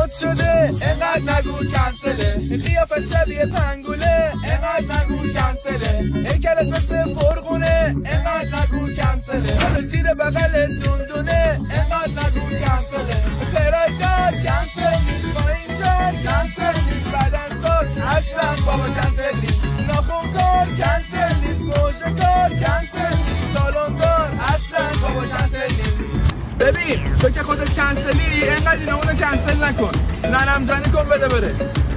شده اینقدر نگو کنسله، قیافت شبیه پنگوله اینقدر نگو کنسله، هیکلت مثل فرغونه اینقدر نگو کنسله، رسیر بغل دوندونه اینقدر نگو کنسله، خیرای دار کنسل نیست، با این شهر کنسل نیست، بدن سال اصلا بابا کنسل نیست، ناخون کار کنسل نیست، موشه کار کنسل نیست، سالون دار اصلا بابا کنسل نیست. ببین تو که خودت کنسلی، اینقدر اینا اونو کنسل نکن، نرم زنی کن بده بره.